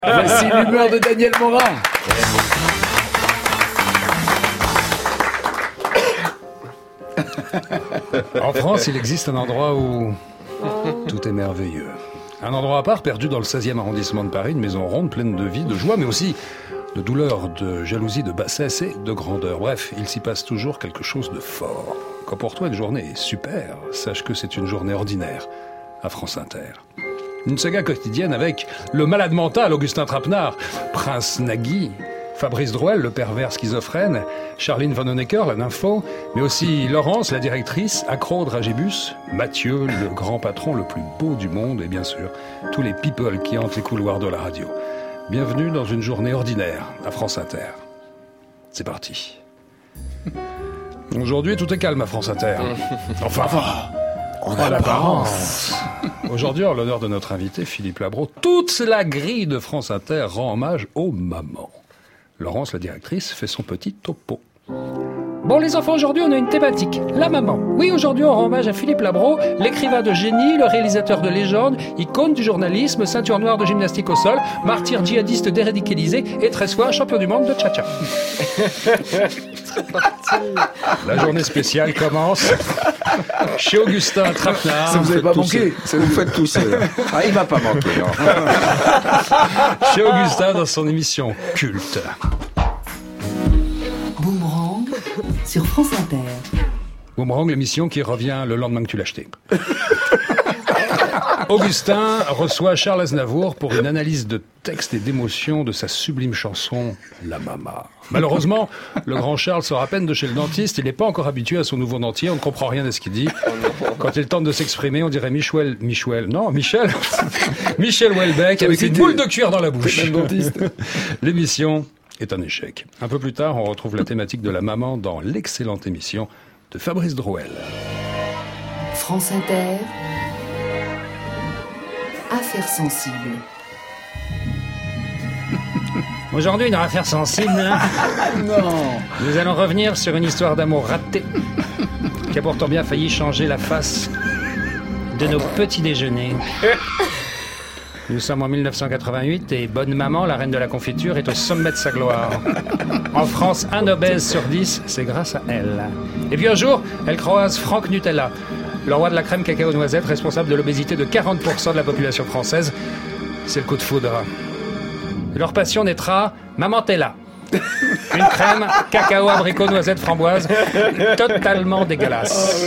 Voici l'humeur de Daniel Morin. En France, il existe un endroit où tout est merveilleux. Un endroit à part, perdu dans le 16e arrondissement de Paris, une maison ronde, pleine de vie, de joie, mais aussi de douleur, de jalousie, de bassesse et de grandeur. Bref, il s'y passe toujours quelque chose de fort. Quand pour toi une journée est super, sache que c'est une journée ordinaire à France Inter. Une saga quotidienne avec le malade mental Augustin Trapenard, Prince Nagui, Fabrice Drouel, le pervers schizophrène, Charline von Honecker, la nympho, mais aussi Laurence, la directrice, accro dragibus, Mathieu, le grand patron le plus beau du monde, et bien sûr, tous les people qui hantent les couloirs de la radio. Bienvenue dans une journée ordinaire à France Inter. C'est parti. Aujourd'hui, tout est calme à France Inter. Enfin, On a l'apparence. Aujourd'hui, en l'honneur de notre invité, Philippe Labro, toute la grille de France Inter rend hommage aux mamans. Laurence, la directrice, fait son petit topo. Bon les enfants, aujourd'hui on a une thématique, la maman. Oui, aujourd'hui on rend hommage à Philippe Labro, l'écrivain de génie, le réalisateur de légende, icône du journalisme, ceinture noire de gymnastique au sol, martyr djihadiste déradicalisé et 13 fois champion du monde de tcha-tcha. La journée spéciale commence chez Augustin Trapenard. Ça vous avez pas manqué. Ça vous fait tousser. Ah, il m'a pas manqué. Chez Augustin dans son émission culte. Boomerang sur France Inter. Boomerang, l'émission qui revient le lendemain que tu l'as acheté. Augustin reçoit Charles Aznavour pour une analyse de texte et d'émotion de sa sublime chanson « La Mama ». Malheureusement, le grand Charles sort à peine de chez le dentiste, il n'est pas encore habitué à son nouveau dentier, on ne comprend rien à ce qu'il dit. Quand il tente de s'exprimer, on dirait Michel Houellebecq avec une boule de cuir dans la bouche. L'émission est un échec. Un peu plus tard, on retrouve la thématique de la maman dans l'excellente émission de Fabrice Drouel. France Inter. Affaires sensibles. Aujourd'hui une affaire sensible. Non. Nous allons revenir sur une histoire d'amour ratée qui a pourtant bien failli changer la face de nos petits déjeuners. Nous sommes en 1988 et bonne maman, la reine de la confiture, est au sommet de sa gloire. En France, un obèse sur 10, c'est grâce à elle. Et puis un jour, elle croise Franck Nutella, le roi de la crème cacao noisette, responsable de l'obésité de 40% de la population française. C'est le coup de foudre. Leur passion naîtra Mamantella. Une crème cacao, abricot, noisette, framboise, totalement dégueulasse.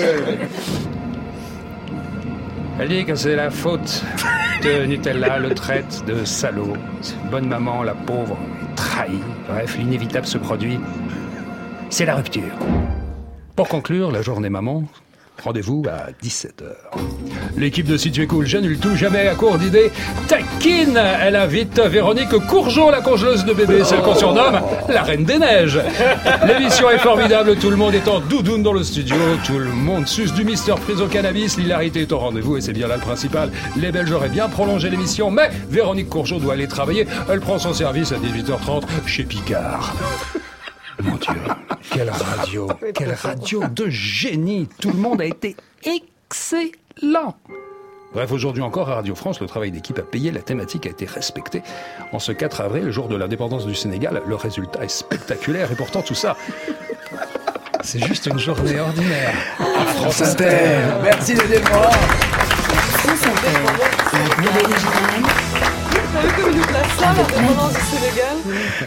Elle dit que c'est la faute de Nutella, le traite de salaud. Bonne maman, la pauvre, trahie. Bref, l'inévitable se produit. C'est la rupture. Pour conclure, la journée maman, rendez-vous à 17h. L'équipe de Si Tu es cool, j'annule tout, jamais à court d'idées, taquine. Elle invite Véronique Courgeot, la congeleuse de bébé, celle qu'on surnomme la Reine des Neiges. L'émission est formidable, tout le monde est en doudoune dans le studio, tout le monde suce du Mister prise au cannabis, l'hilarité est au rendez-vous et c'est bien là le principal. Les Belges auraient bien prolongé l'émission, mais Véronique Courgeot doit aller travailler. Elle prend son service à 18h30 chez Picard. Mon Dieu, quelle radio de génie. Tout le monde a été excellent. Bref, aujourd'hui encore, à Radio France, le travail d'équipe a payé, la thématique a été respectée. En ce 4 avril, le jour de l'indépendance du Sénégal, le résultat est spectaculaire et pourtant tout ça, c'est juste une journée ordinaire. À France Inter. Merci Daniel Morin. France Inter. La grille originale. Vous savez comme il nous place ça, l'indépendance du Sénégal.